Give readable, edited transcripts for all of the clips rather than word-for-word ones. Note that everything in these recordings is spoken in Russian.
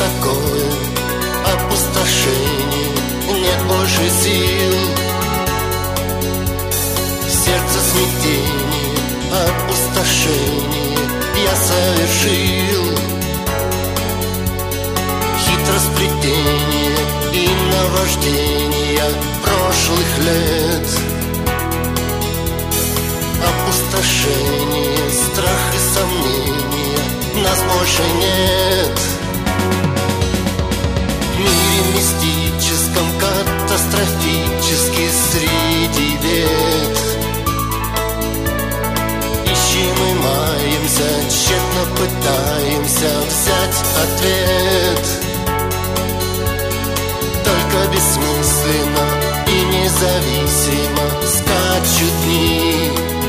такое опустошение, нет больше сил. Сердце смятение, опустошение я совершил. Хитросплетение и наваждения прошлых лет. Опустошение, страх и сомнения, нас больше нет. В мире мистическом, катастрофически среди бед ищем и маемся, тщетно пытаемся взять ответ. Только бессмысленно и независимо скачут дни.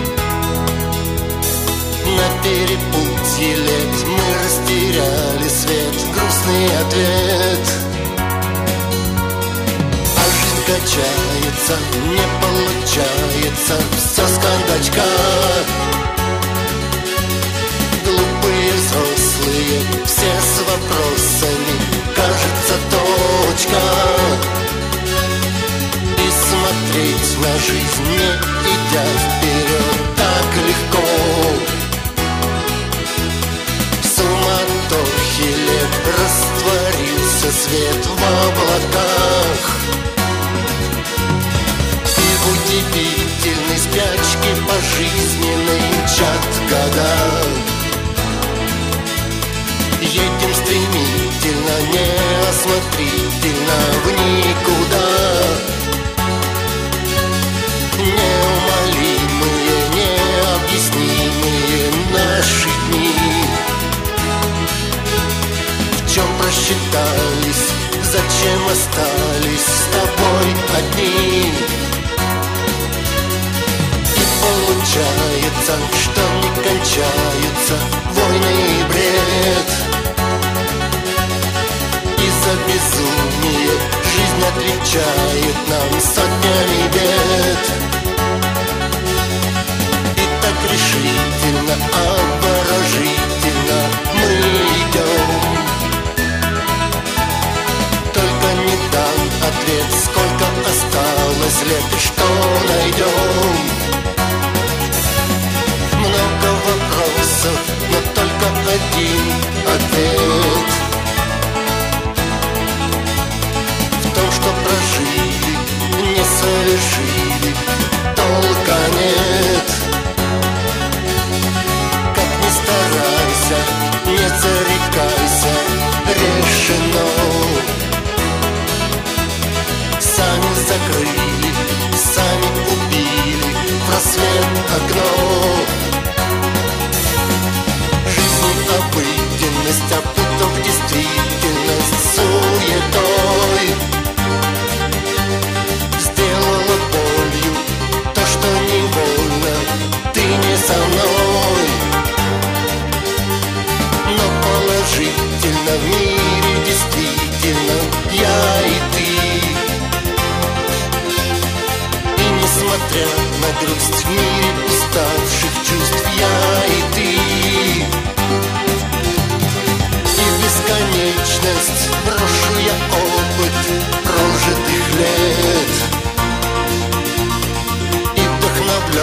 На перепутье лет мы растеряли свет, грустный ответ. А жизнь качается, не получается, все с кондачка. Глупые взрослые, все с вопросами, кажется, точка. И смотреть на жизнь, не идя вперед, так легко. Лет растворился свет в облаках, и в удивительной спячке пожизненной мчат года. Едем стремительно, неосмотрительно в никуда. Неумолимые, необъяснимые наши дни. В чем просчитались, зачем остались с тобой одни? И получается, что не кончаются войны и бред. Из-за безумия жизнь отвечает нам сотнями бед. И так решительно, обворожительно мы идем. Ответ, сколько осталось лет и что найдем. Много вопросов, но только один ответ. В том, что прожили, не совершили, толка нет. Как ни старайся, не зарекайся, решено. Сами закрыли, сами убили в рассвет окно. Жизнь обыденность, опутав действительность суетой. Сделала болью то, что невольно ты не со мной. Но положительно в мире действительно я и ты. Несмотря на грусть в мире уставших чувств, я и ты. И бесконечность брошу я опыт прожитых лет. И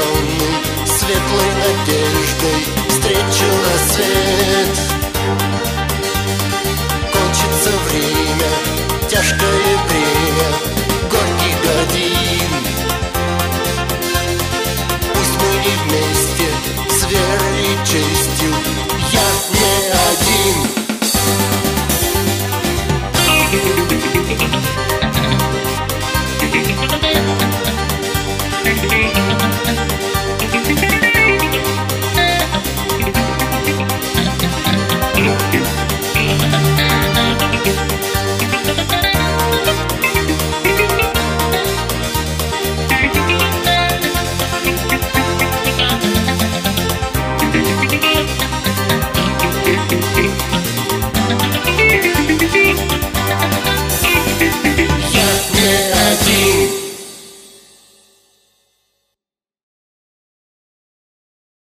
вдохновленный светлой надеждой встречу рассвет.